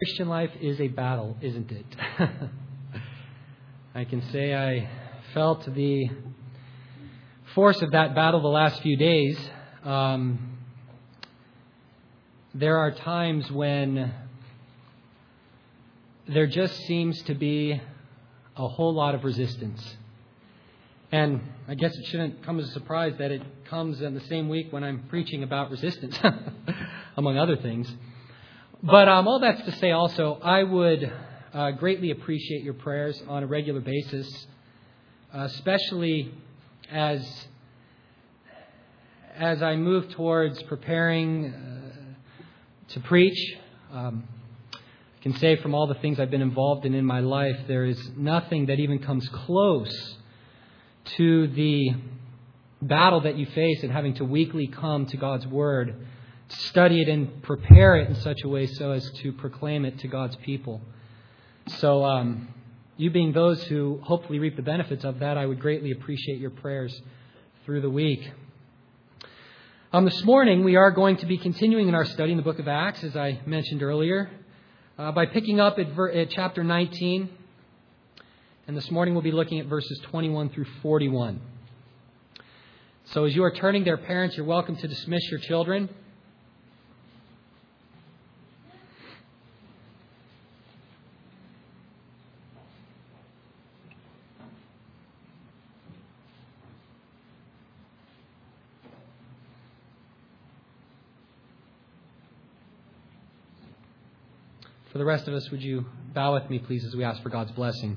Christian life is a battle, isn't it? I can say I felt the force of that battle the last few days. There are times when there just seems to be a whole lot of resistance. And I guess it shouldn't come as a surprise that it comes in the same week when I'm preaching about resistance, among other things. But all that's to say also, I would greatly appreciate your prayers on a regular basis, especially as I move towards preparing to preach. I can say from all the things I've been involved in my life, there is nothing that even comes close to the battle that you face in having to weekly come to God's Word, study it and prepare it in such a way so as to proclaim it to God's people. So you being those who hopefully reap the benefits of that, I would greatly appreciate your prayers through the week. This morning we are going to be continuing in our study in the book of Acts, as I mentioned earlier, by picking up at chapter 19. And this morning we'll be looking at verses 21 through 41. So as you are turning there, parents, you're welcome to dismiss your children. For the rest of us, would you bow with me, please, as we ask for God's blessing.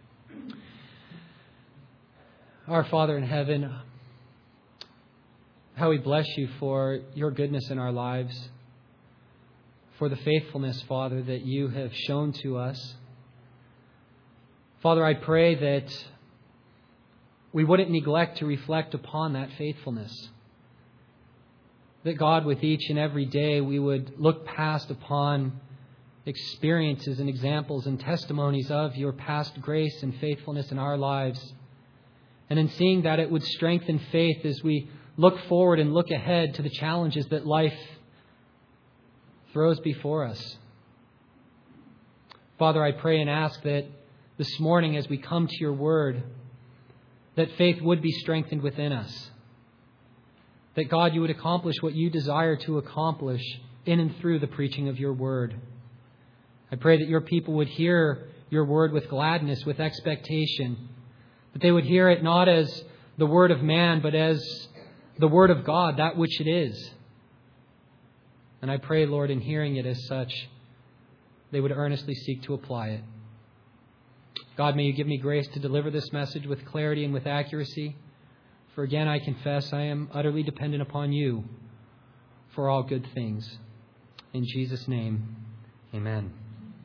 Our Father in heaven, how we bless you for your goodness in our lives, for the faithfulness, Father, that you have shown to us. Father, I pray that we wouldn't neglect to reflect upon that faithfulness. That God, with each and every day, we would look past upon experiences and examples and testimonies of your past grace and faithfulness in our lives. And in seeing that, it would strengthen faith as we look forward and look ahead to the challenges that life throws before us. Father, I pray and ask that this morning as we come to your word, that faith would be strengthened within us. That God, you would accomplish what you desire to accomplish in and through the preaching of your word. I pray that your people would hear your word with gladness, with expectation. That they would hear it not as the word of man, but as the word of God, that which it is. And I pray, Lord, in hearing it as such, they would earnestly seek to apply it. God, may you give me grace to deliver this message with clarity and with accuracy. For again, I confess I am utterly dependent upon you for all good things. In Jesus' name, amen.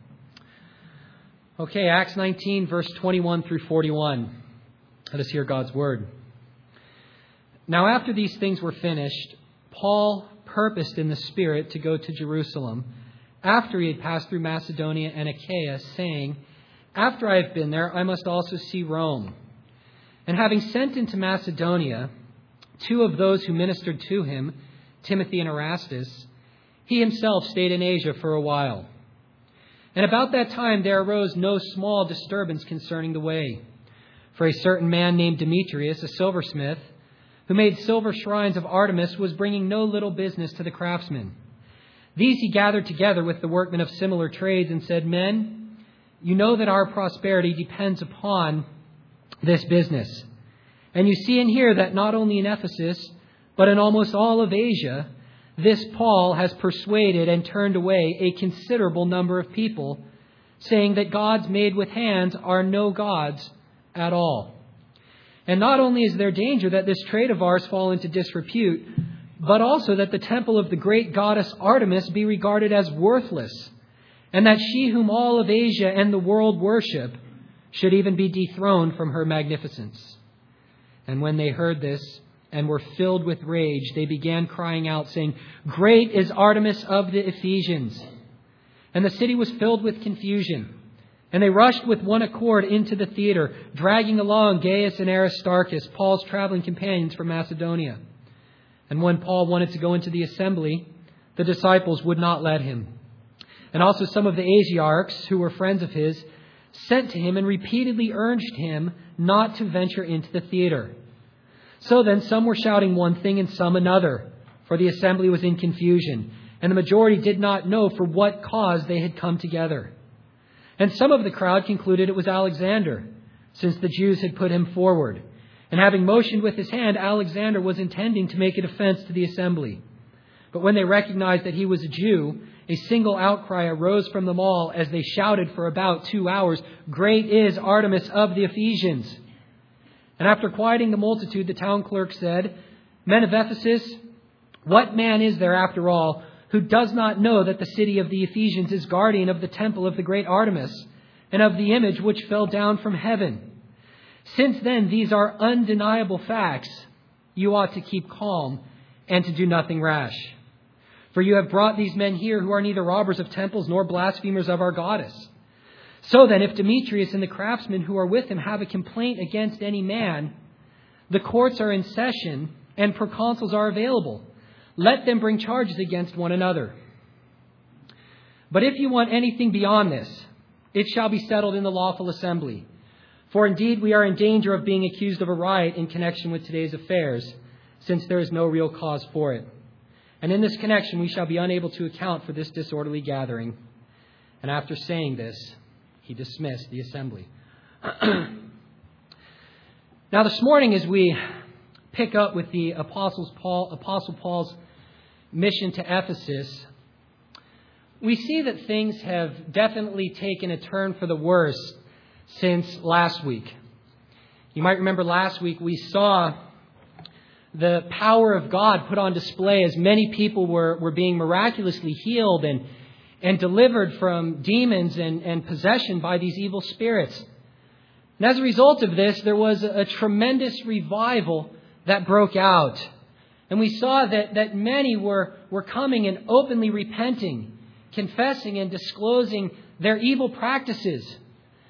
Okay, Acts 19, verse 21 through 41. Let us hear God's word. Now, after these things were finished, Paul purposed in the Spirit to go to Jerusalem, after he had passed through Macedonia and Achaia, saying, after I have been there, I must also see Rome. And having sent into Macedonia 2 of those who ministered to him, Timothy and Erastus, he himself stayed in Asia for a while. And about that time there arose no small disturbance concerning the way. For a certain man named Demetrius, a silversmith, who made silver shrines of Artemis, was bringing no little business to the craftsmen. These he gathered together with the workmen of similar trades and said, men, you know that our prosperity depends upon this business. And you see and hear that not only in Ephesus, but in almost all of Asia, this Paul has persuaded and turned away a considerable number of people, saying that gods made with hands are no gods at all. And not only is there danger that this trade of ours fall into disrepute, but also that the temple of the great goddess Artemis be regarded as worthless, and that she whom all of Asia and the world worship should even be dethroned from her magnificence. And when they heard this and were filled with rage, they began crying out, saying, great is Artemis of the Ephesians. And the city was filled with confusion. And they rushed with one accord into the theater, dragging along Gaius and Aristarchus, Paul's traveling companions from Macedonia. And when Paul wanted to go into the assembly, the disciples would not let him. and also some of the Asiarchs, who were friends of his, sent to him and repeatedly urged him not to venture into the theater. So then some were shouting one thing and some another, for the assembly was in confusion, and the majority did not know for what cause they had come together. And some of the crowd concluded it was Alexander, since the Jews had put him forward. And having motioned with his hand, Alexander was intending to make a defense to the assembly. But when they recognized that he was a Jew, a single outcry arose from them all as they shouted for about 2 hours, "Great is Artemis of the Ephesians." And after quieting the multitude, the town clerk said, "Men of Ephesus, what man is there after all who does not know that the city of the Ephesians is guardian of the temple of the great Artemis and of the image which fell down from heaven? Since then these are undeniable facts, you ought to keep calm and to do nothing rash. For you have brought these men here who are neither robbers of temples nor blasphemers of our goddess. So then, if Demetrius and the craftsmen who are with him have a complaint against any man, the courts are in session and proconsuls are available. Let them bring charges against one another. But if you want anything beyond this, it shall be settled in the lawful assembly. For indeed we are in danger of being accused of a riot in connection with today's affairs, since there is no real cause for it. And in this connection we shall be unable to account for this disorderly gathering." And after saying this, he dismissed the assembly. Now this morning, as we pick up with the Apostle Paul's mission to Ephesus, we see that things have definitely taken a turn for the worse since last week. You might remember last week we saw the power of God put on display as many people were being miraculously healed and delivered from demons and possession by these evil spirits. And as a result of this, there was a tremendous revival that broke out. And we saw that many were coming and openly repenting, confessing and disclosing their evil practices,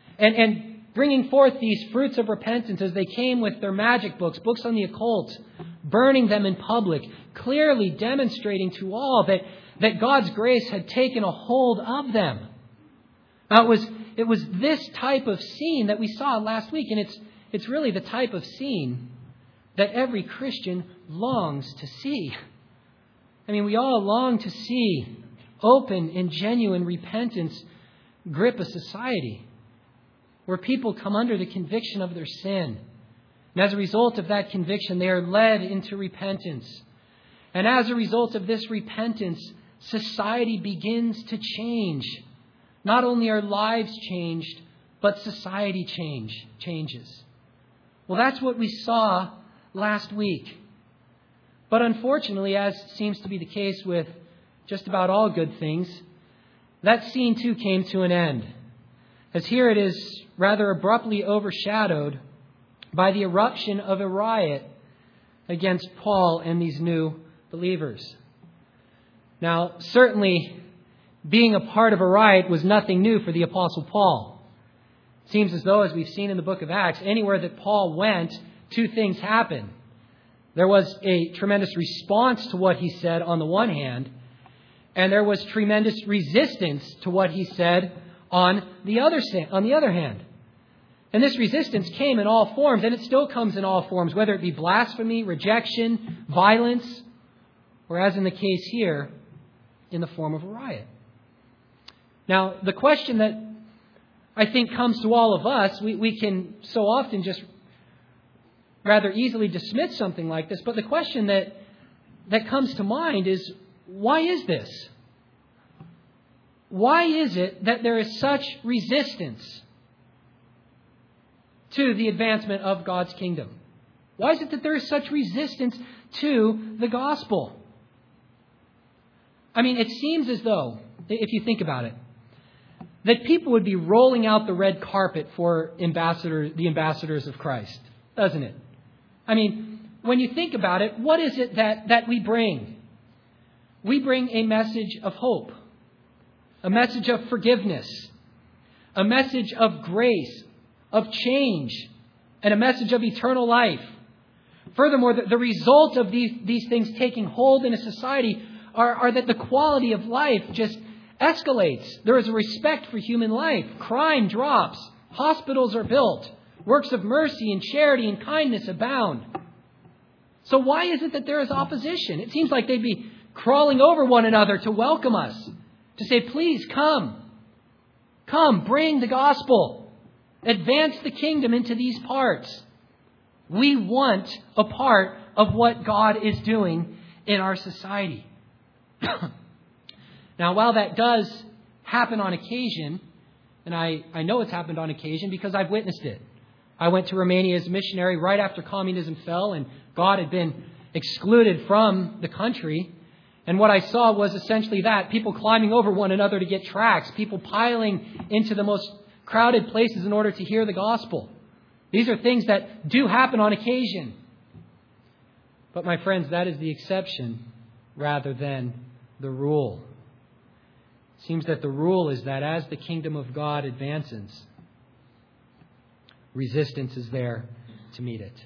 and bringing forth these fruits of repentance as they came with their magic books on the occult, burning them in public, clearly demonstrating to all that God's grace had taken a hold of them. Now, it was this type of scene that we saw last week, and it's really the type of scene that every Christian longs to see. I mean, we all long to see open and genuine repentance grip a society where people come under the conviction of their sin. And as a result of that conviction, they are led into repentance. And as a result of this repentance, society begins to change. Not only are lives changed, but society changes. Well, that's what we saw last week. But unfortunately, as seems to be the case with just about all good things, that scene too came to an end. As here it is rather abruptly overshadowed by the eruption of a riot against Paul and these new believers. Now, certainly being a part of a riot was nothing new for the Apostle Paul. It seems as though, as we've seen in the book of Acts, anywhere that Paul went, two things happened. There was a tremendous response to what he said on the one hand, and there was tremendous resistance to what he said on the other hand. And this resistance came in all forms, and it still comes in all forms, whether it be blasphemy, rejection, violence, or as in the case here, in the form of a riot. Now, the question that I think comes to all of us, we can so often just rather easily dismiss something like this, but the question that comes to mind is, why is this? Why is it that there is such resistance to the advancement of God's kingdom? Why is it that there is such resistance to the gospel? I mean, it seems as though, if you think about it, that people would be rolling out the red carpet for the ambassadors of Christ, doesn't it? I mean, when you think about it, what is it that we bring? We bring a message of hope, a message of forgiveness, a message of grace, of change, and a message of eternal life. Furthermore, the result of these things taking hold in a society are that the quality of life just escalates. There is a respect for human life. Crime drops. Hospitals are built. Works of mercy and charity and kindness abound. So why is it that there is opposition? It seems like they'd be crawling over one another to welcome us, to say, please come. Come, bring the gospel. Advance the kingdom into these parts. We want a part of what God is doing in our society. Now, while that does happen on occasion, and I know it's happened on occasion because I've witnessed it. I went to Romania as a missionary right after communism fell and God had been excluded from the country. And what I saw was essentially that. People climbing over one another to get tracts. People piling into the most crowded places in order to hear the gospel. These are things that do happen on occasion. But my friends, that is the exception rather than the rule. It seems that the rule is that as the kingdom of God advances, resistance is there to meet it.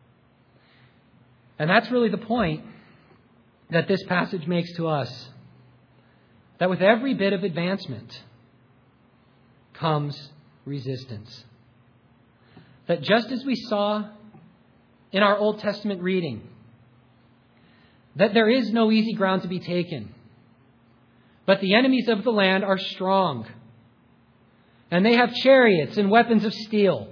And that's really the point that this passage makes to us. That with every bit of advancement comes resistance. That just as we saw in our Old Testament reading, that there is no easy ground to be taken. But the enemies of the land are strong. And they have chariots and weapons of steel.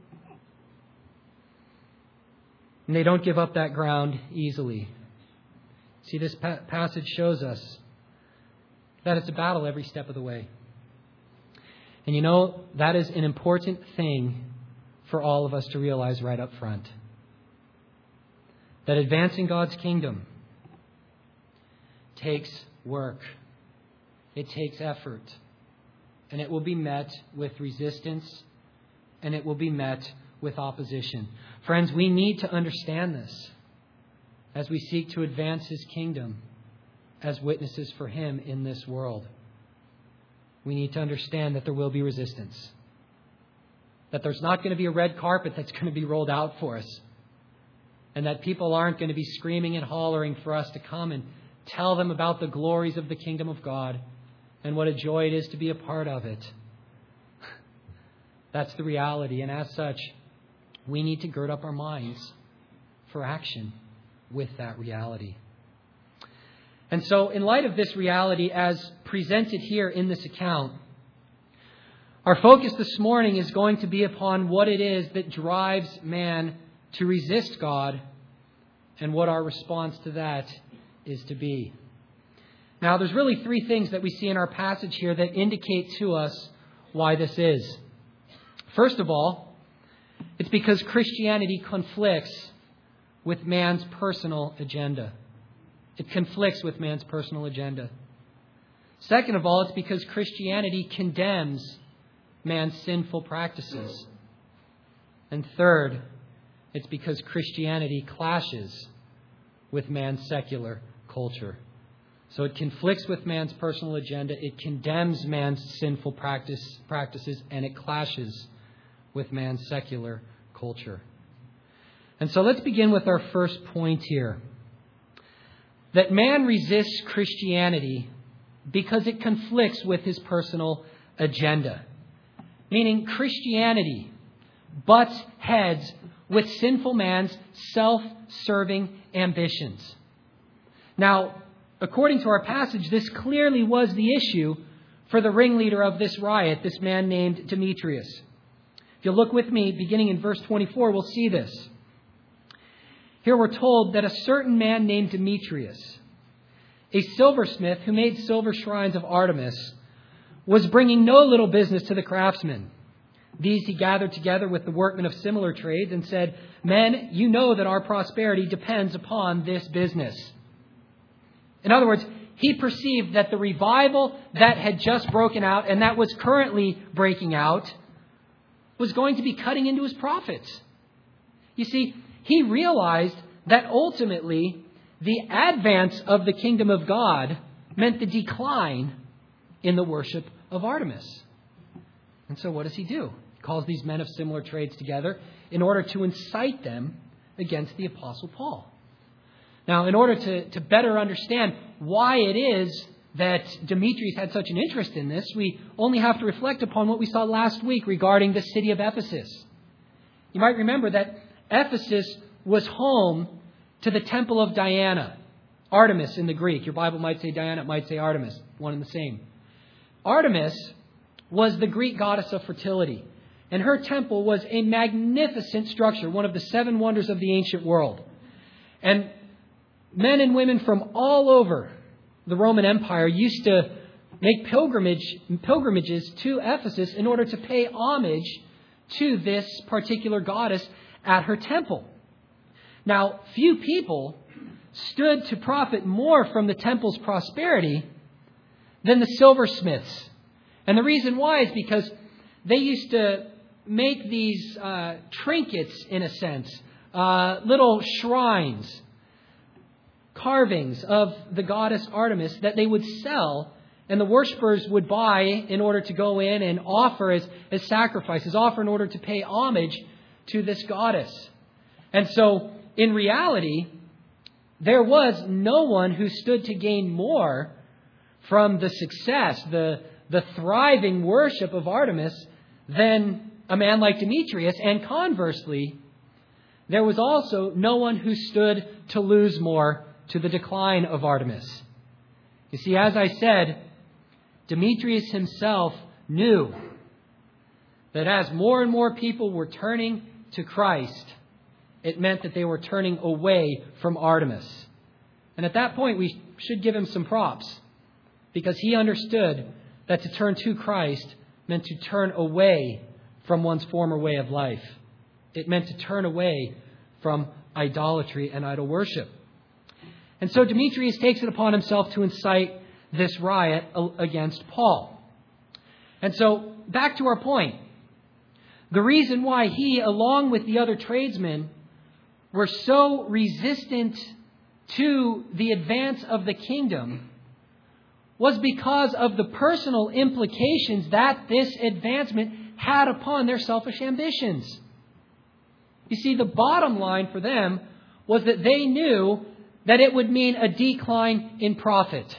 And they don't give up that ground easily. See, this passage shows us that it's a battle every step of the way. And you know, that is an important thing for all of us to realize right up front. That advancing God's kingdom takes work. It takes effort. And it will be met with resistance. And it will be met with opposition. Friends, we need to understand this as we seek to advance His kingdom as witnesses for Him in this world. We need to understand that there will be resistance. That there's not going to be a red carpet that's going to be rolled out for us. And that people aren't going to be screaming and hollering for us to come and tell them about the glories of the kingdom of God and what a joy it is to be a part of it. That's the reality. And as such, we need to gird up our minds for action with that reality. And so, in light of this reality as presented here in this account, our focus this morning is going to be upon what it is that drives man to resist God and what our response to that is to be. Now, there's really three things that we see in our passage here that indicate to us why this is. First of all, it's because Christianity conflicts with man's personal agenda. It conflicts with man's personal agenda. Second of all, it's because Christianity condemns man's sinful practices. And third, it's because Christianity clashes with man's secular culture. So it conflicts with man's personal agenda, it condemns man's sinful practices, and it clashes with man's secular culture. And so let's begin with our first point here. That man resists Christianity because it conflicts with his personal agenda. Meaning Christianity butts heads with sinful man's self-serving ambitions. Now, according to our passage, this clearly was the issue for the ringleader of this riot, this man named Demetrius. If you look with me, beginning in verse 24, we'll see this. Here we're told that a certain man named Demetrius, a silversmith who made silver shrines of Artemis, was bringing no little business to the craftsmen. These he gathered together with the workmen of similar trades and said, "Men, you know that our prosperity depends upon this business." In other words, he perceived that the revival that had just broken out and that was currently breaking out was going to be cutting into his profits. You see, he realized that ultimately the advance of the kingdom of God meant the decline in the worship of Artemis. And so what does he do? He calls these men of similar trades together in order to incite them against the Apostle Paul. Now, in order to better understand why it is that Demetrius had such an interest in this, we only have to reflect upon what we saw last week regarding the city of Ephesus. You might remember that Ephesus was home to the temple of Diana, Artemis in the Greek. Your Bible might say Diana, it might say Artemis, one and the same. Artemis was the Greek goddess of fertility, and her temple was a magnificent structure, one of the 7 wonders of the ancient world. And men and women from all over the Roman Empire used to make pilgrimages to Ephesus in order to pay homage to this particular goddess at her temple. Now, few people stood to profit more from the temple's prosperity than the silversmiths. And the reason why is because they used to make these trinkets, in a sense, little shrines, carvings of the goddess Artemis that they would sell, and the worshipers would buy in order to go in and offer as sacrifices, offer in order to pay homage to this goddess. And so, in reality, there was no one who stood to gain more from the success, the thriving worship of Artemis than a man like Demetrius. And conversely, there was also no one who stood to lose more to the decline of Artemis. You see, as I said, Demetrius himself knew that as more and more people were turning to Christ, it meant that they were turning away from Artemis. And at that point, we should give him some props, because he understood that to turn to Christ meant to turn away from one's former way of life. It meant to turn away from idolatry and idol worship. And so Demetrius takes it upon himself to incite this riot against Paul. And so, back to our point. The reason why he, along with the other tradesmen, were so resistant to the advance of the kingdom was because of the personal implications that this advancement had upon their selfish ambitions. You see, the bottom line for them was that they knew that it would mean a decline in profit.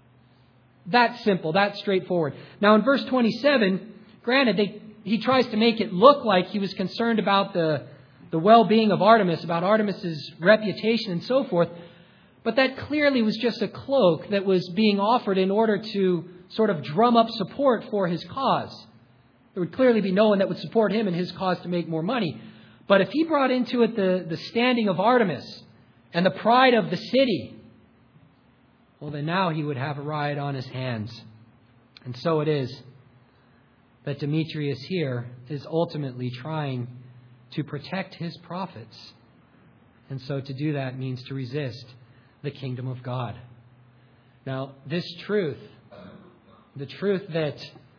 That's simple. That's straightforward. Now, in verse 27, granted, he tries to make it look like he was concerned about the well-being of Artemis, about Artemis's reputation and so forth. But that clearly was just a cloak that was being offered in order to sort of drum up support for his cause. There would clearly be no one that would support him and his cause to make more money. But if he brought into it the standing of Artemis and the pride of the city, well, then now he would have a riot on his hands. And so it is that Demetrius here is ultimately trying to protect his profits. And so to do that means to resist the kingdom of God. Now, this truth, the truth that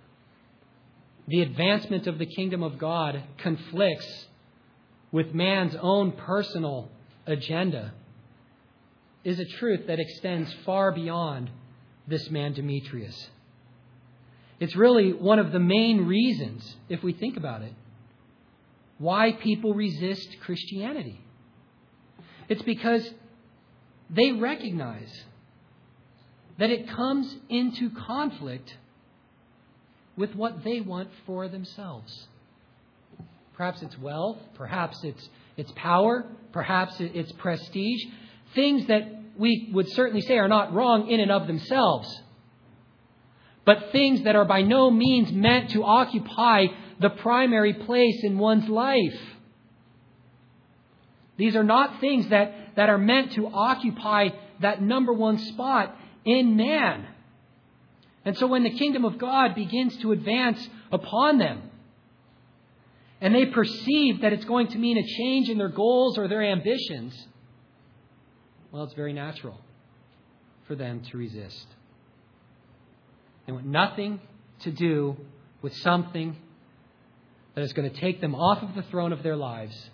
the advancement of the kingdom of God conflicts with man's own personal agenda, is a truth that extends far beyond this man Demetrius. It's really one of the main reasons, if we think about it, why people resist Christianity. It's because they recognize that it comes into conflict with what they want for themselves. Perhaps it's wealth, perhaps it's power, perhaps it's prestige. Things that we would certainly say are not wrong in and of themselves, but things that are by no means meant to occupy the primary place in one's life. These are not things that are meant to occupy that number one spot in man. And so when the kingdom of God begins to advance upon them, and they perceive that it's going to mean a change in their goals or their ambitions, well, it's very natural for them to resist. They want nothing to do with something that is going to take them off of the throne of their lives,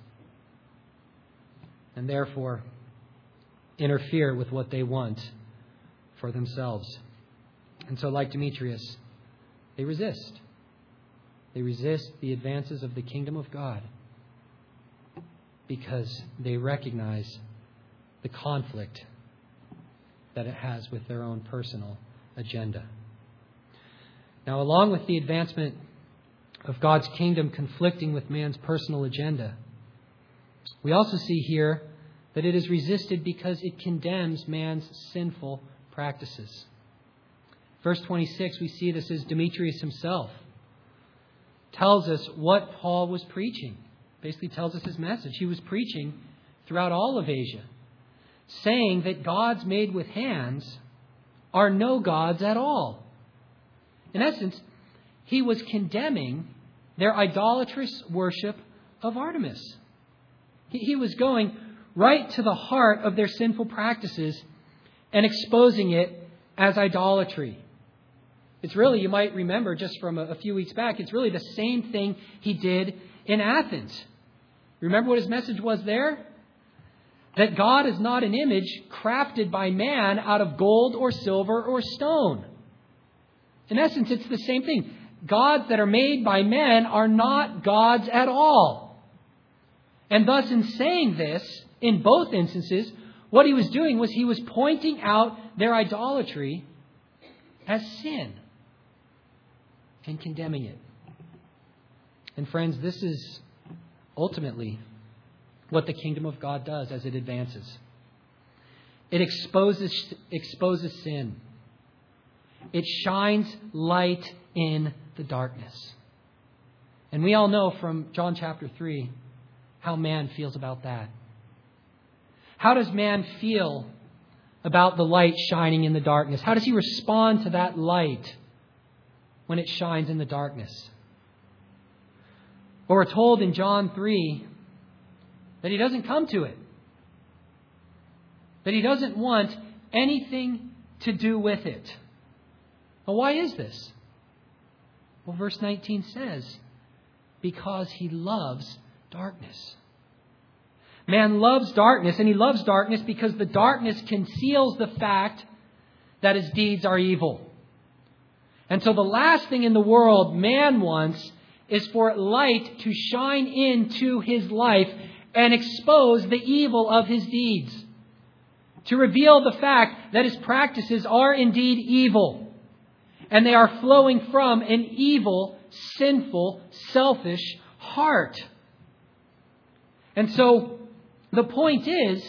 and therefore interfere with what they want for themselves. And so, like Demetrius, they resist. They resist the advances of the kingdom of God because they recognize the conflict that it has with their own personal agenda. Now, along with the advancement of God's kingdom conflicting with man's personal agenda, we also see here that it is resisted because it condemns man's sinful practices. Verse 26, we see this as Demetrius himself tells us what Paul was preaching. Basically tells us his message. He was preaching throughout all of Asia, saying that gods made with hands are no gods at all. In essence, he was condemning their idolatrous worship of Artemis. He was going right to the heart of their sinful practices and exposing it as idolatry. It's really, you might remember just from a few weeks back, it's really the same thing he did in Athens. Remember what his message was there? That God is not an image crafted by man out of gold or silver or stone. In essence, it's the same thing. Gods that are made by men are not gods at all. And thus, in saying this, in both instances, what he was doing was he was pointing out their idolatry as sin and condemning it. And friends, this is ultimately what the kingdom of God does as it advances. It exposes sin. It shines light in the darkness. And we all know from John chapter 3 how man feels about that. How does man feel about the light shining in the darkness? How does he respond to that light when it shines in the darkness? Well, we're told in John 3 that he doesn't come to it. That he doesn't want anything to do with it. Well, why is this? Well, verse 19 says, because he loves darkness. Man loves darkness, and he loves darkness because the darkness conceals the fact that his deeds are evil. And so the last thing in the world man wants is for light to shine into his life and expose the evil of his deeds. To reveal the fact that his practices are indeed evil. And they are flowing from an evil, sinful, selfish heart. And so the point is,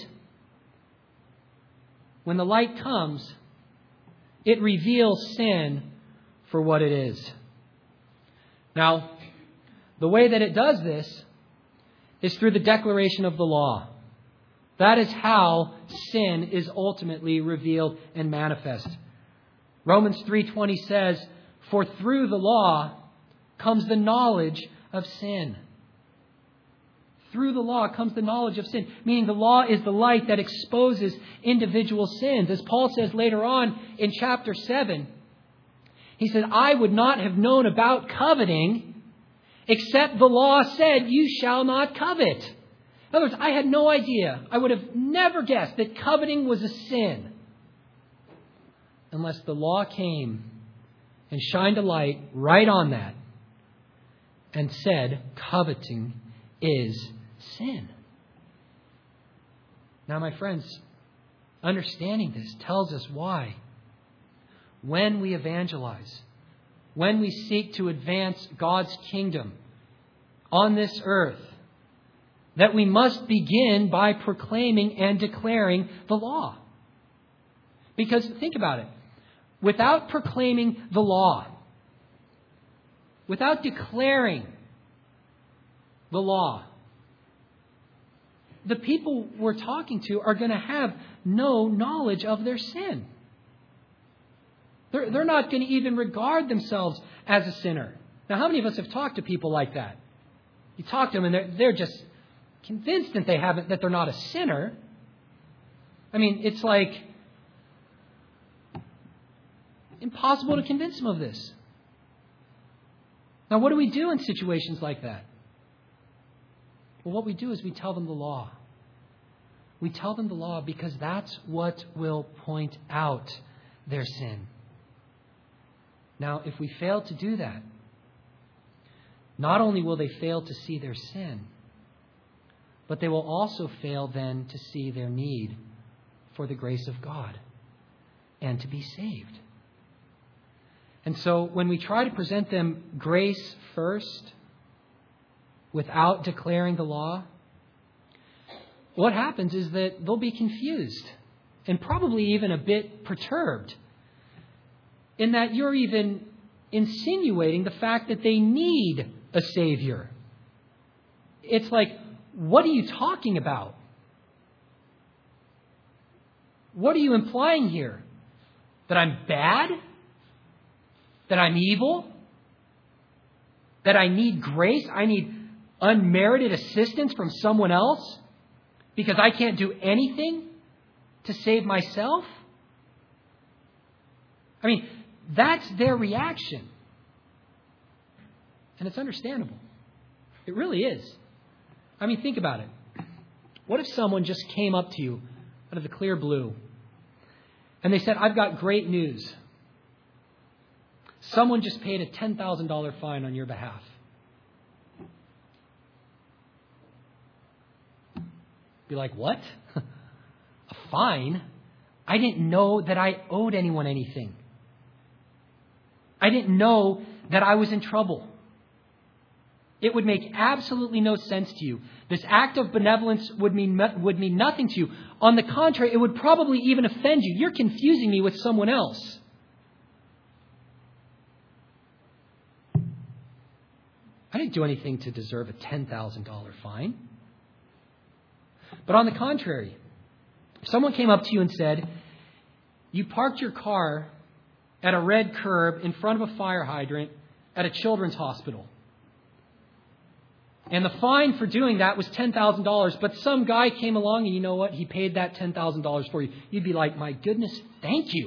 when the light comes, it reveals sin for what it is. Now, the way that it does this is through the declaration of the law. That is how sin is ultimately revealed and manifest. Romans 3:20 says, for through the law comes the knowledge of sin. Through the law comes the knowledge of sin, meaning the law is the light that exposes individual sins. As Paul says later on in chapter 7, he said, I would not have known about coveting except the law said, you shall not covet. In other words, I had no idea. I would have never guessed that coveting was a sin unless the law came and shined a light right on that and said, coveting is sin. Now, my friends, understanding this tells us why, when we evangelize, when we seek to advance God's kingdom on this earth, that we must begin by proclaiming and declaring the law. Because think about it. Without proclaiming the law, without declaring the law, the people we're talking to are going to have no knowledge of their sin. They're not going to even regard themselves as a sinner. Now, how many of us have talked to people like that? You talk to them and they're just convinced that that they're not a sinner. I mean, it's like impossible to convince them of this. Now, what do we do in situations like that? Well, what we do is we tell them the law. We tell them the law because that's what will point out their sin. Now, if we fail to do that, not only will they fail to see their sin, but they will also fail then to see their need for the grace of God and to be saved. And so when we try to present them grace first, without declaring the law, what happens is that they'll be confused and probably even a bit perturbed in that you're even insinuating the fact that they need a Savior. It's like, what are you talking about? What are you implying here? That I'm bad? That I'm evil? That I need grace? I need unmerited assistance from someone else because I can't do anything to save myself? I mean, that's their reaction. And it's understandable. It really is. I mean, think about it. What if someone just came up to you out of the clear blue and they said, I've got great news. Someone just paid a $10,000 fine on your behalf. Be like, what? A fine? I didn't know that I owed anyone anything. I didn't know that I was in trouble. It would make absolutely no sense to you. This act of benevolence would mean nothing to you. On the contrary, it would probably even offend you. You're confusing me with someone else. I didn't do anything to deserve a $10,000 fine. But on the contrary, if someone came up to you and said, you parked your car at a red curb in front of a fire hydrant at a children's hospital. And the fine for doing that was $10,000. But some guy came along and you know what? He paid that $10,000 for you. You'd be like, my goodness, thank you.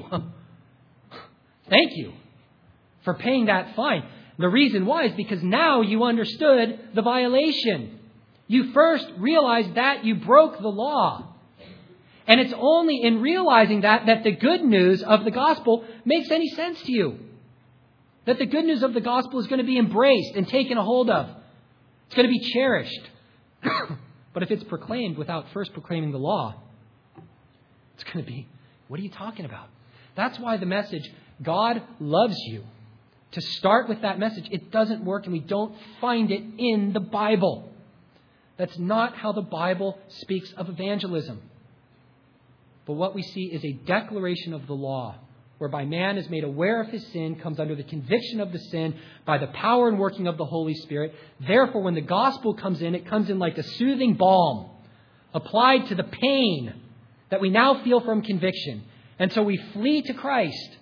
Thank you for paying that fine. The reason why is because now you understood the violation. You first realized that you broke the law. And it's only in realizing that the good news of the gospel makes any sense to you. That the good news of the gospel is going to be embraced and taken a hold of. It's going to be cherished. But if it's proclaimed without first proclaiming the law, it's going to be, what are you talking about? That's why the message, God loves you, to start with that message, it doesn't work and we don't find it in the Bible. That's not how the Bible speaks of evangelism. But what we see is a declaration of the law, whereby man is made aware of his sin, comes under the conviction of the sin by the power and working of the Holy Spirit. Therefore, when the gospel comes in, it comes in like a soothing balm applied to the pain that we now feel from conviction. And so we flee to Christ,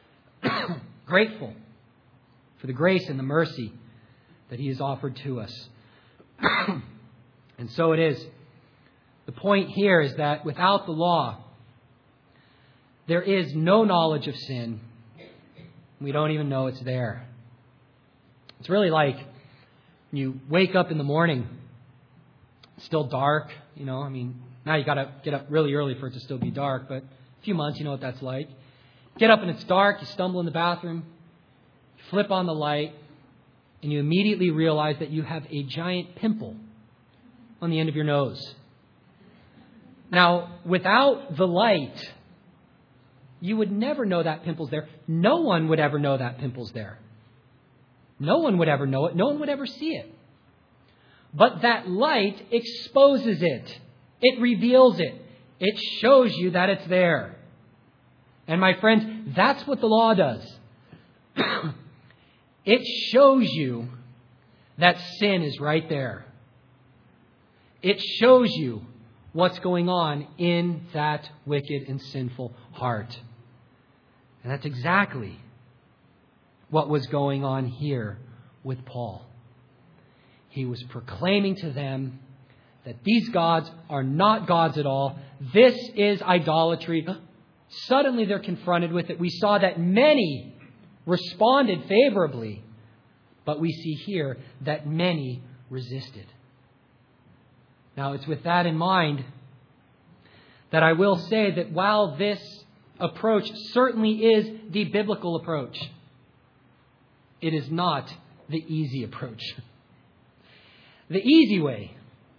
grateful for the grace and the mercy that he has offered to us. And so it is. The point here is that without the law, there is no knowledge of sin. We don't even know it's there. It's really like you wake up in the morning, it's still dark, now you got to get up really early for it to still be dark, but a few months, you know what that's like. Get up and it's dark, you stumble in the bathroom, you flip on the light, and you immediately realize that you have a giant pimple on the end of your nose. Now, without the light, you would never know that pimple's there. No one would ever know that pimple's there. No one would ever know it. No one would ever see it. But that light exposes it. It reveals it. It shows you that it's there. And my friends, that's what the law does. It shows you that sin is right there. It shows you what's going on in that wicked and sinful heart. And that's exactly what was going on here with Paul. He was proclaiming to them that these gods are not gods at all. This is idolatry. Suddenly they're confronted with it. We saw that many responded favorably, but we see here that many resisted. Now, it's with that in mind that I will say that while this approach certainly is the biblical approach, it is not the easy approach. The easy way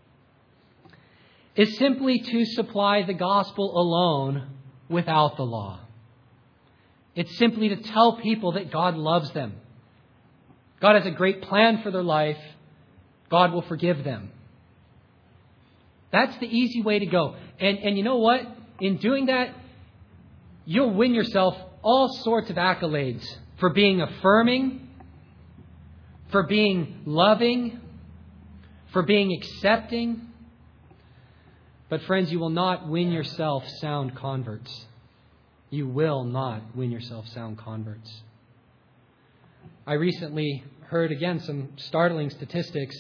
is simply to supply the gospel alone without the law. It's simply to tell people that God loves them. God has a great plan for their life. God will forgive them. That's the easy way to go. And you know what? In doing that, you'll win yourself all sorts of accolades for being affirming, for being loving, for being accepting. But friends, you will not win yourself sound converts. You will not win yourself sound converts. I recently heard again some startling statistics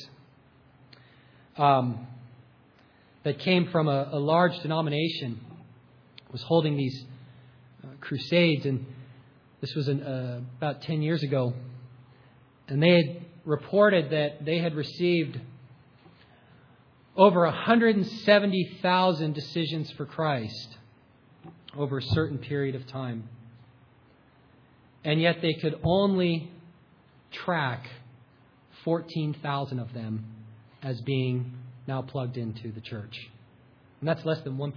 that came from a large denomination. Was holding these crusades, and this was about 10 years ago. And they had reported that they had received over 170,000 decisions for Christ over a certain period of time. And yet they could only track 14,000 of them as being now plugged into the church. And that's less than 1%.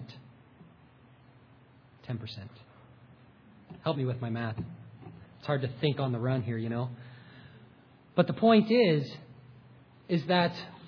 10%. Help me with my math. It's hard to think on the run here, you know. But the point is that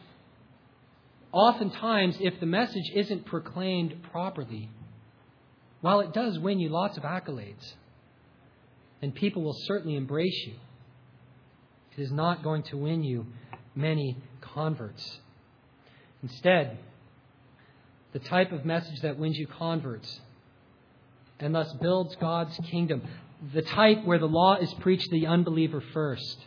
oftentimes if the message isn't proclaimed properly, while it does win you lots of accolades, and people will certainly embrace you, it is not going to win you many converts. Instead, the type of message that wins you converts and thus builds God's kingdom, the type where the law is preached to the unbeliever first,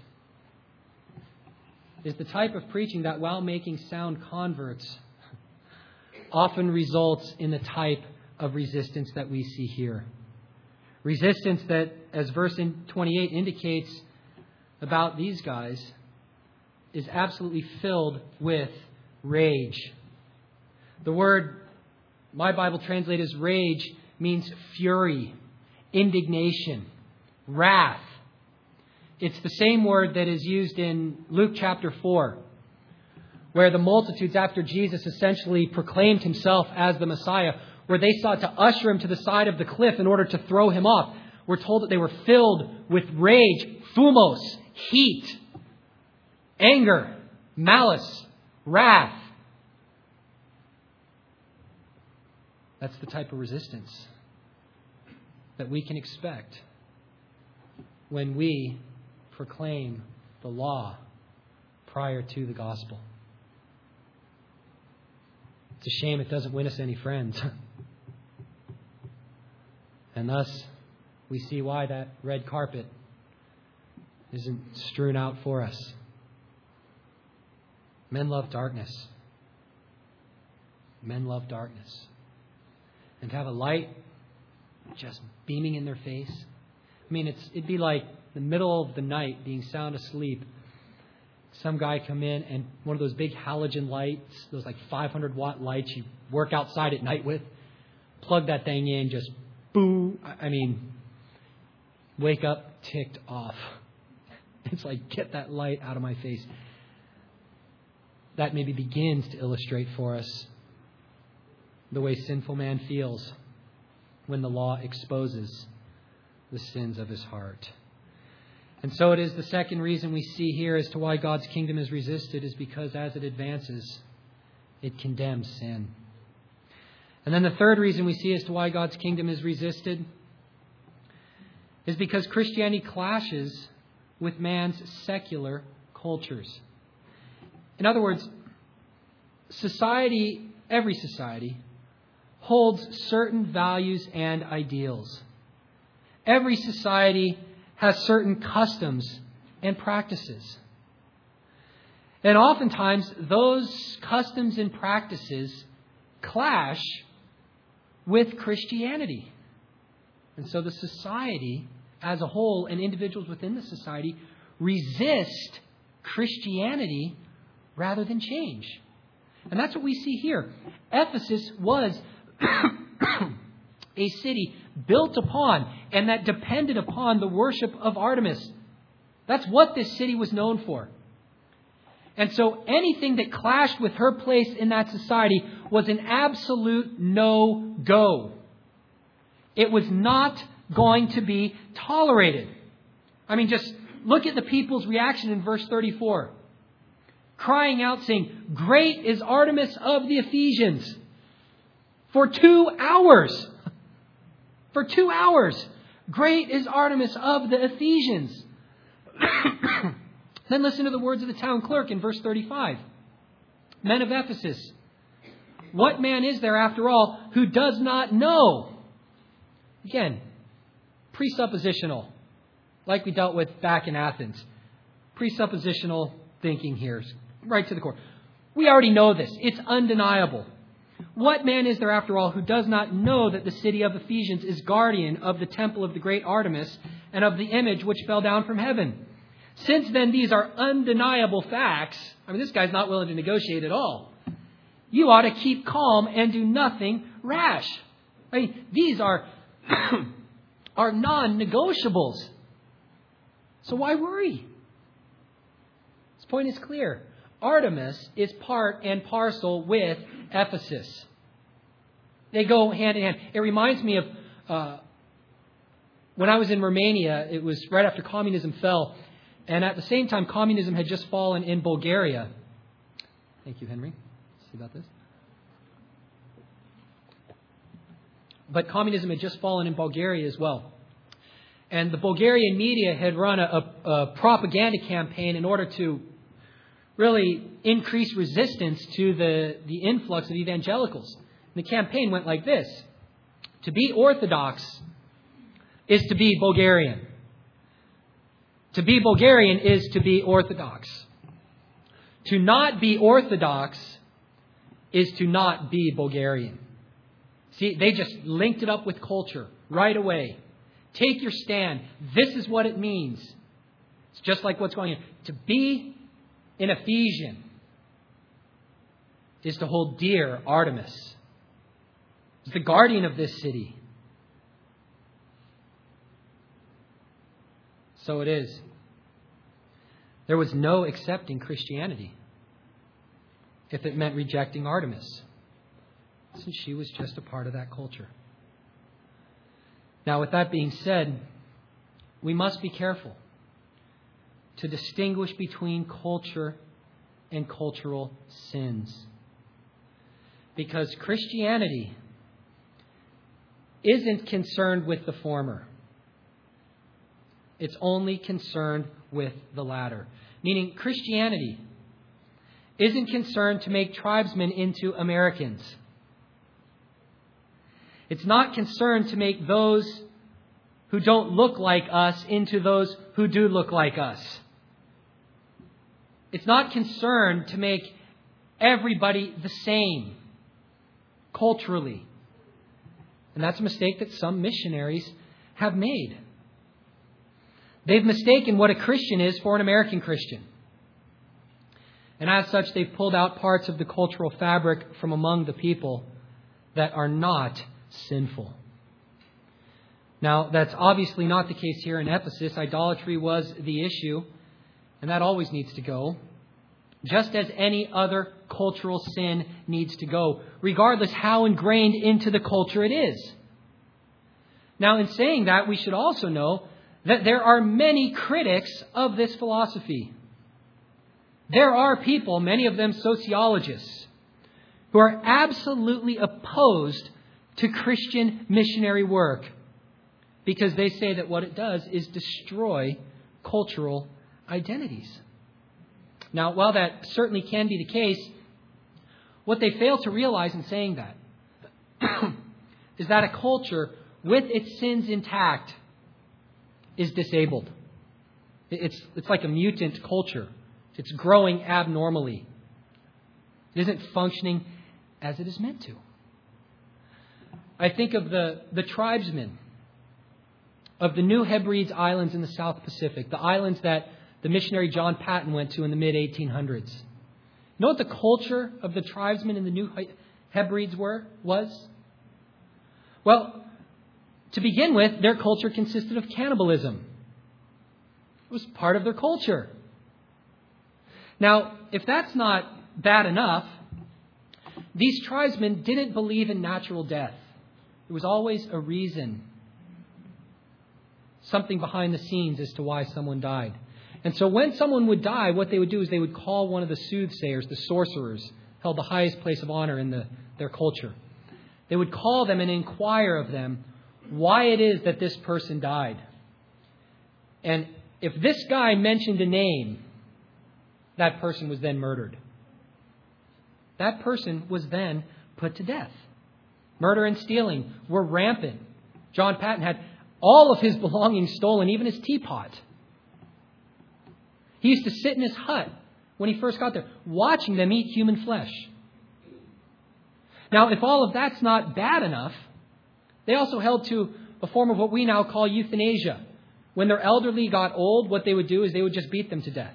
is the type of preaching that, while making sound converts, often results in the type of resistance that we see here. Resistance that, as verse 28 indicates about these guys, is absolutely filled with rage. The word my Bible translates as rage means fury, indignation, wrath. It's the same word that is used in Luke chapter 4, where the multitudes, after Jesus essentially proclaimed himself as the Messiah, where they sought to usher him to the side of the cliff in order to throw him off. We're told that they were filled with rage, thumos, heat, anger, malice, wrath. That's the type of resistance that we can expect when we proclaim the law prior to the gospel. It's a shame it doesn't win us any friends. And thus, we see why that red carpet isn't strewn out for us. Men love darkness. Men love darkness. And to have a light just beaming in their face. I mean, it'd be like the middle of the night, being sound asleep. Some guy come in and one of those big halogen lights, those like 500 watt lights you work outside at night with, plug that thing in, just boo. I mean, wake up ticked off. It's like, get that light out of my face. That maybe begins to illustrate for us the way sinful man feels when the law exposes the sins of his heart. And so it is the second reason we see here as to why God's kingdom is resisted, is because as it advances, it condemns sin. And then the third reason we see as to why God's kingdom is resisted is because Christianity clashes with man's secular cultures. In other words, society, every society, holds certain values and ideals. Every society has certain customs and practices. And oftentimes, those customs and practices clash with Christianity. And so the society as a whole, and individuals within the society, resist Christianity rather than change. And that's what we see here. Ephesus was a city built upon and that depended upon the worship of Artemis. That's what this city was known for. And so anything that clashed with her place in that society was an absolute no-go. It was not going to be tolerated. I mean, just look at the people's reaction in verse 34. Crying out, saying, "Great is Artemis of the Ephesians." For 2 hours. For 2 hours. Great is Artemis of the Ephesians. Then listen to the words of the town clerk in verse 35. Men of Ephesus, what man is there after all who does not know? Again, presuppositional, like we dealt with back in Athens. Presuppositional thinking here, right to the core. We already know this. It's undeniable. What man is there after all who does not know that the city of Ephesians is guardian of the temple of the great Artemis and of the image which fell down from heaven? Since then these are undeniable facts, I mean, this guy's not willing to negotiate at all. You ought to keep calm and do nothing rash. I mean, these are non-negotiables. So why worry? This point is clear. Artemis is part and parcel with Ephesus. They go hand in hand. It reminds me of when I was in Romania. It was right after communism fell. And at the same time, communism had just fallen in Bulgaria. Thank you, Henry. See about this? But communism had just fallen in Bulgaria as well. And the Bulgarian media had run a propaganda campaign in order to really increase resistance to the influx of evangelicals. And the campaign went like this. To be Orthodox is to be Bulgarian. To be Bulgarian is to be Orthodox. To not be Orthodox is to not be Bulgarian. See, they just linked it up with culture right away. Take your stand. This is what it means. It's just like what's going on. To be an Ephesian is to hold dear Artemis. It's the guardian of this city. So it is. There was no accepting Christianity if it meant rejecting Artemis, since she was just a part of that culture. Now, with that being said, we must be careful to distinguish between culture and cultural sins. Because Christianity isn't concerned with the former. It's only concerned with the latter. Meaning Christianity isn't concerned to make tribesmen into Americans. It's not concerned to make those who don't look like us into those who do look like us. It's not concerned to make everybody the same culturally. And that's a mistake that some missionaries have made. They've mistaken what a Christian is for an American Christian. And as such, they've pulled out parts of the cultural fabric from among the people that are not sinful. Now, that's obviously not the case here in Ephesus. Idolatry was the issue, and that always needs to go, just as any other cultural sin needs to go, regardless how ingrained into the culture it is. Now, in saying that, we should also know that there are many critics of this philosophy. There are people, many of them sociologists, who are absolutely opposed to Christian missionary work because they say that what it does is destroy cultural identities. Now, while that certainly can be the case, what they fail to realize in saying that is that a culture with its sins intact is disabled. It's like a mutant culture. It's growing abnormally. It isn't functioning as it is meant to. I think of the tribesmen of the New Hebrides Islands in the South Pacific, the islands that the missionary John Paton went to in the mid-1800s. You know what the culture of the tribesmen in the New Hebrides was? Well, to begin with, their culture consisted of cannibalism. It was part of their culture. Now, if that's not bad enough, these tribesmen didn't believe in natural death. There was always a reason something behind the scenes as to why someone died. And so when someone would die, what they would do is they would call one of the soothsayers, the sorcerers, held the highest place of honor in their culture. They would call them and inquire of them why it is that this person died. And if this guy mentioned a name, that person was then murdered. That person was then put to death. Murder and stealing were rampant. John Paton had all of his belongings stolen, even his teapot. He used to sit in his hut when he first got there, watching them eat human flesh. Now, if all of that's not bad enough, they also held to a form of what we now call euthanasia. When their elderly got old, what they would do is they would just beat them to death.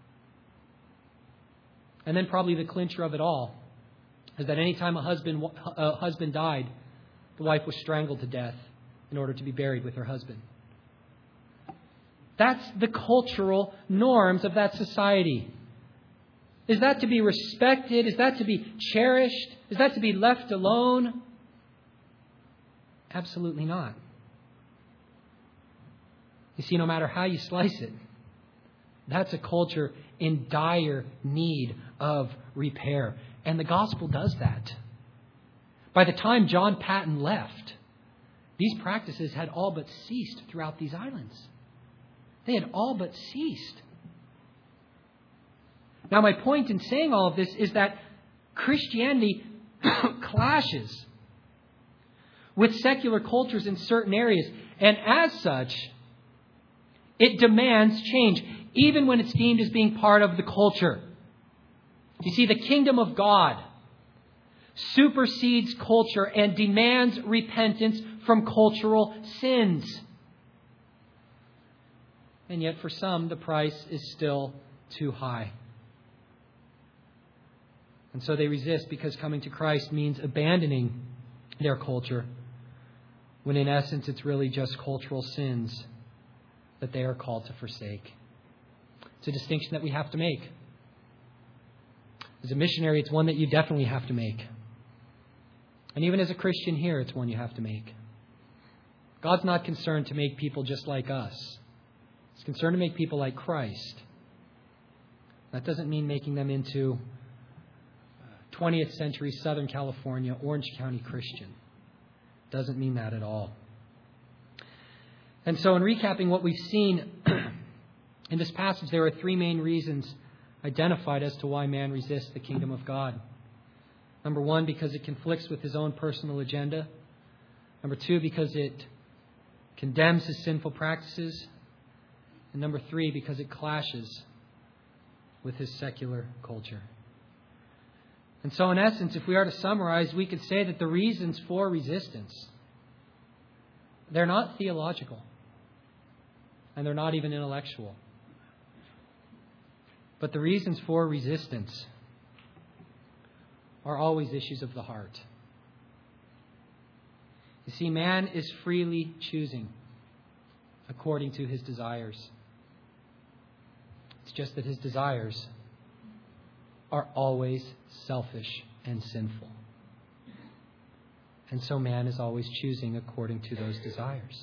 And then probably the clincher of it all is that any time a husband died, the wife was strangled to death in order to be buried with her husband. That's the cultural norms of that society. Is that to be respected? Is that to be cherished? Is that to be left alone? Absolutely not. You see, no matter how you slice it, that's a culture in dire need of repair. And the gospel does that. By the time John Paton left, these practices had all but ceased throughout these islands. They had all but ceased. Now, my point in saying all of this is that Christianity clashes with secular cultures in certain areas. And as such, it demands change, even when it's deemed as being part of the culture. You see, the kingdom of God supersedes culture and demands repentance from cultural sins. And yet for some, the price is still too high. And so they resist because coming to Christ means abandoning their culture, when in essence it's really just cultural sins that they are called to forsake. It's a distinction that we have to make. As a missionary, it's one that you definitely have to make. And even as a Christian here, it's one you have to make. God's not concerned to make people just like us. He's concerned to make people like Christ. That doesn't mean making them into 20th century Southern California, Orange County Christian. Doesn't mean that at all. And so in recapping what we've seen in this passage, there are three main reasons identified as to why man resists the kingdom of God. Number one, because it conflicts with his own personal agenda. Number two, because it condemns his sinful practices. And number three, because it clashes with his secular culture. And so in essence, if we are to summarize, we could say that the reasons for resistance, they're not theological. And they're not even intellectual. But the reasons for resistance are always issues of the heart. You see, man is freely choosing according to his desires. It's just that his desires are always selfish and sinful. And so man is always choosing according to those desires.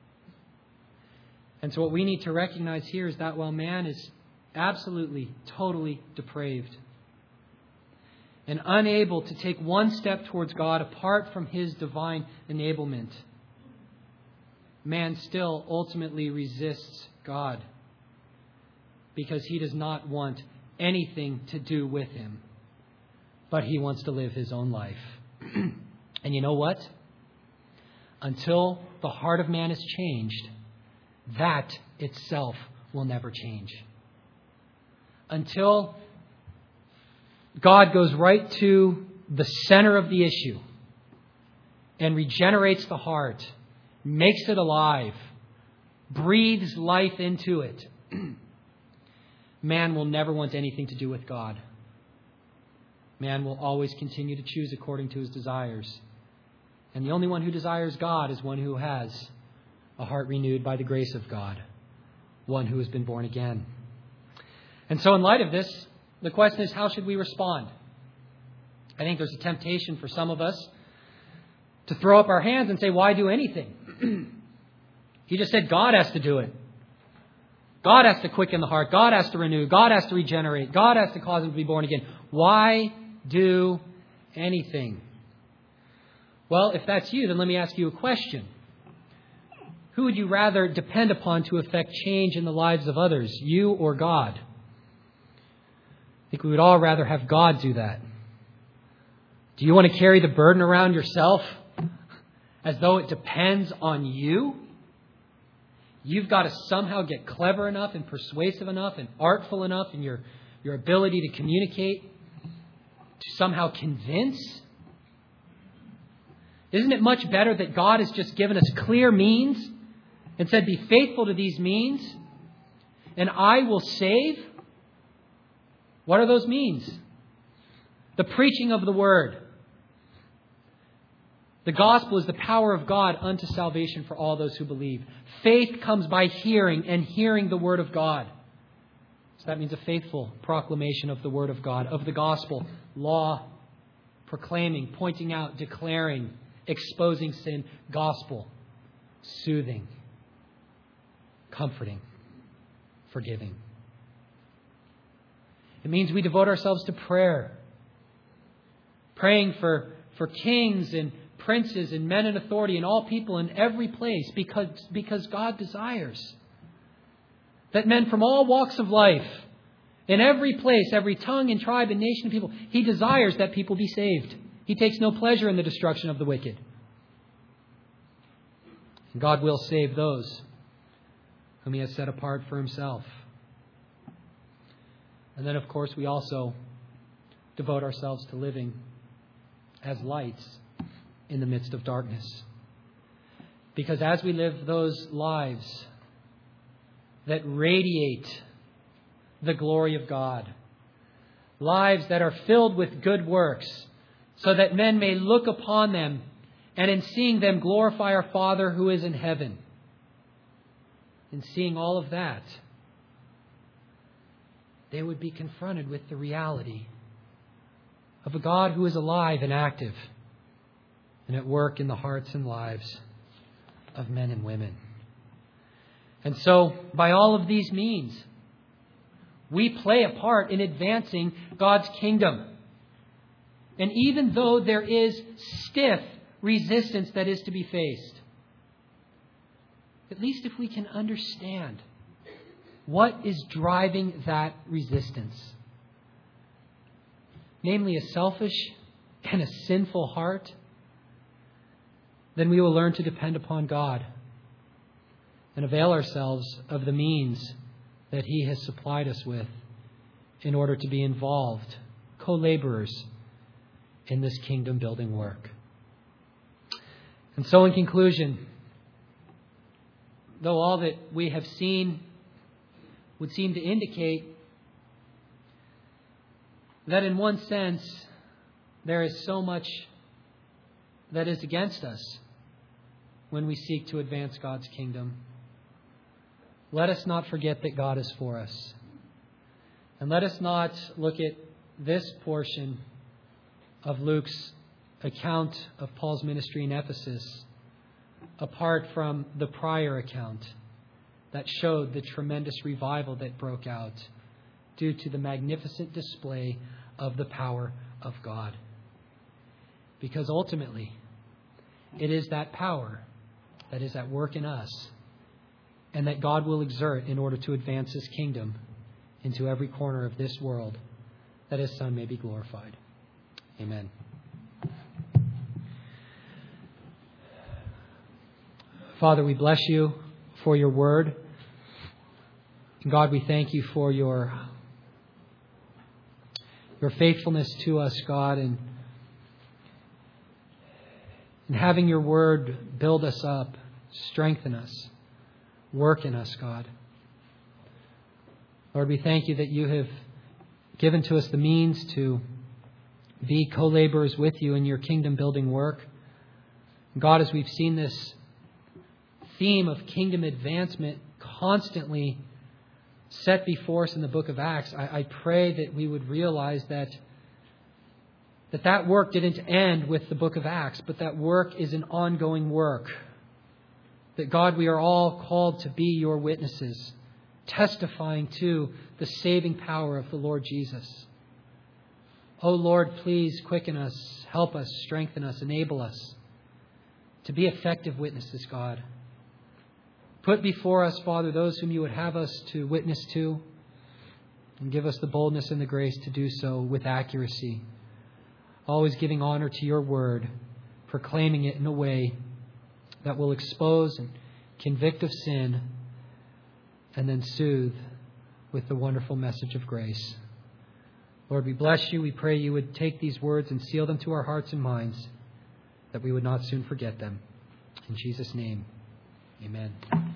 And so what we need to recognize here is that while man is absolutely, totally depraved and unable to take one step towards God apart from his divine enablement, man still ultimately resists God because he does not want anything to do with him, but he wants to live his own life. And you know what? Until the heart of man is changed, that itself will never change. Until God goes right to the center of the issue and regenerates the heart, makes it alive, breathes life into it, man will never want anything to do with God. Man will always continue to choose according to his desires. And the only one who desires God is one who has a heart renewed by the grace of God, one who has been born again. And so in light of this, the question is, how should we respond? I think there's a temptation for some of us to throw up our hands and say, why do anything? He just said God has to do it. God has to quicken the heart. God has to renew. God has to regenerate. God has to cause him to be born again. Why do anything? Well, if that's you, then let me ask you a question. Who would you rather depend upon to effect change in the lives of others, you or God? I think we would all rather have God do that. Do you want to carry the burden around yourself as though it depends on you? You've got to somehow get clever enough and persuasive enough and artful enough in your ability to communicate to somehow convince. Isn't it much better that God has just given us clear means and said, be faithful to these means and I will save? What are those means? The preaching of the Word. The gospel is the power of God unto salvation for all those who believe. Faith comes by hearing, and hearing the Word of God. So that means a faithful proclamation of the Word of God, of the gospel, law, proclaiming, pointing out, declaring, exposing sin, gospel, soothing, comforting, forgiving. It means we devote ourselves to prayer, praying for kings and princes and men in authority and all people in every place because God desires that men from all walks of life, in every place, every tongue and tribe and nation of people, He desires that people be saved. He takes no pleasure in the destruction of the wicked. And God will save those whom He has set apart for Himself. And then, of course, we also devote ourselves to living as lights in the midst of darkness. Because as we live those lives that radiate the glory of God, lives that are filled with good works, so that men may look upon them and in seeing them glorify our Father who is in heaven. In seeing all of that, they would be confronted with the reality of a God who is alive and active and at work in the hearts and lives of men and women. And so, by all of these means, we play a part in advancing God's kingdom. And even though there is stiff resistance that is to be faced, at least if we can understand what is driving that resistance, namely a selfish and a sinful heart, then we will learn to depend upon God and avail ourselves of the means that He has supplied us with in order to be involved, co-laborers in this kingdom building work. And so in conclusion, though all that we have seen would seem to indicate that in one sense there is so much that is against us when we seek to advance God's kingdom, let us not forget that God is for us. And let us not look at this portion of Luke's account of Paul's ministry in Ephesus apart from the prior account that showed the tremendous revival that broke out due to the magnificent display of the power of God. Because ultimately, it is that power that is at work in us and that God will exert in order to advance His kingdom into every corner of this world, that His Son may be glorified. Amen. Father, we bless You for Your word. And God, we thank You for Your faithfulness to us, God, and having Your word build us up, strengthen us, work in us, God. Lord, we thank You that You have given to us the means to be co-laborers with You in Your kingdom building work. God, as we've seen this theme of kingdom advancement constantly set before us in the book of Acts, I pray that we would realize that work didn't end with the book of Acts, but that work is an ongoing work that, God, we are all called to be your witnesses, testifying to the saving power of the Lord Jesus. Oh Lord, please quicken us, help us, strengthen us, enable us to be effective witnesses, God. Put before us, Father, those whom you would have us to witness to, and give us the boldness and the grace to do so with accuracy, always giving honor to your word, proclaiming it in a way that will expose and convict of sin, and then soothe with the wonderful message of grace. Lord, we bless you. We pray you would take these words and seal them to our hearts and minds, that we would not soon forget them. In Jesus' name, amen.